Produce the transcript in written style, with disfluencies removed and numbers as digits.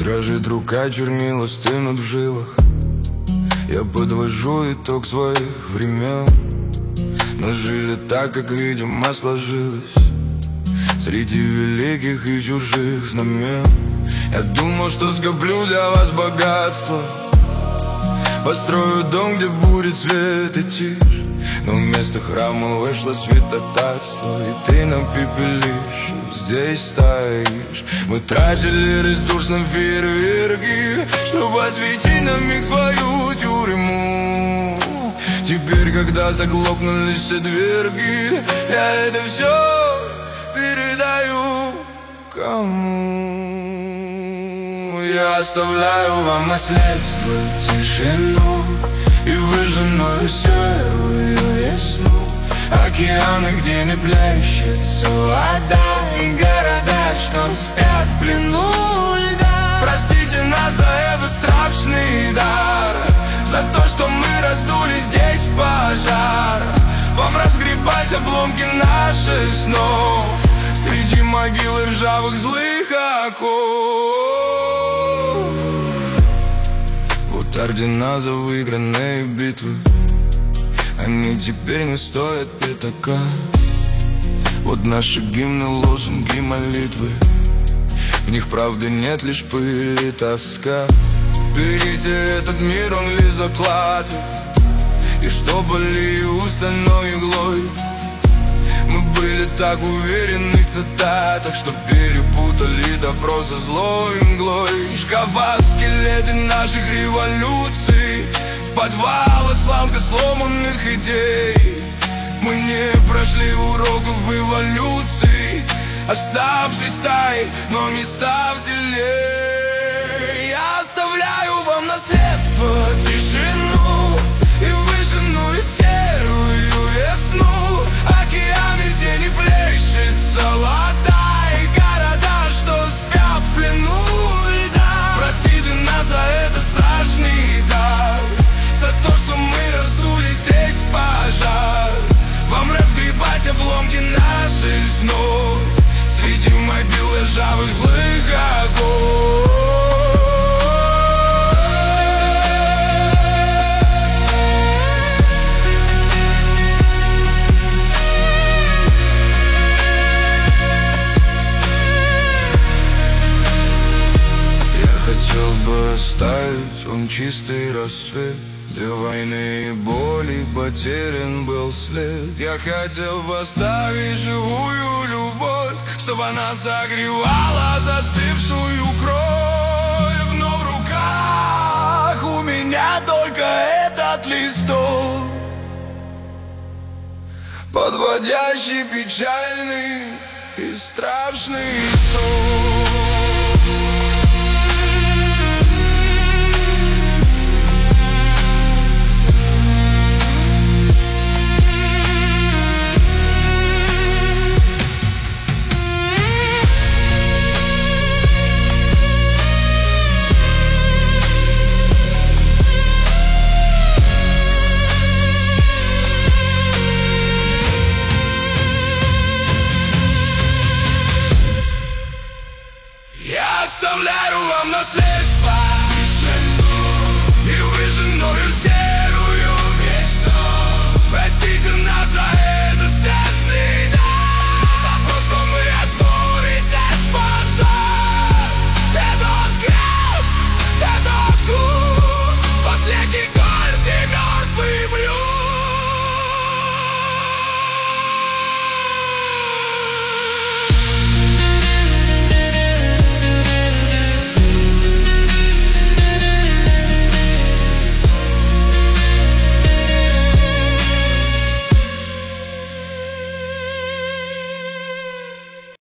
Дрожит рука, чернила стынут в жилах. Я подвожу итог своих времен. Мы жили так, как, видимо, сложилось, среди великих и чужих знамен. Я думал, что скоплю для вас богатство, построю дом, где будет свет и тишь. Но вместо храма вышло святотатство, и ты на пепелище здесь стоишь. Мы тратили ресурс на фейерверки, чтобы осветить на миг свою тюрьму. Теперь, когда заглохнулись все дверки, я это все передаю кому? Я оставляю вам наследство, тишину и выжженную серую весну, океаны, где не плещется вода, и города, что спят в плену льда. Простите нас за этот страшный дар, за то, что мы раздули здесь пожар. Вам разгребать обломки наших снов среди могил и ржавых злых оков. Вот ордена за выигранные битвы, они теперь не стоят пятака. Вот наши гимны, лозунги, молитвы, в них правды нет, лишь пыль и тоска. Берите этот мир, он весь заклад, и что боли устальной иглой. Мы были так уверены в цитатах, что перепутали допросы злой мглой. Шкафа, скелеты наших революций, в подвалах сломка сломанных идей. Мы не прошли уроков эволюции, оставшись стаей, но не став сильнее. Я оставляю вам наследство, тишину и выжженную серую весну, океаны, где не плещется вода, и города, что спят в плену льда. Простите нас за этот страшный дар, за то, что мы раздули здесь пожар. Вам разгребать обломки наших снов среди могил и ржавых злых оков. Хотел бы оставить он чистый рассвет, где войны и боли потерян был след. Я хотел бы оставить живую любовь, чтобы она согревала застывшую кровь. Но в руках у меня только этот листок, подводящий печальный и страшный сон. Оставляю вам наследство.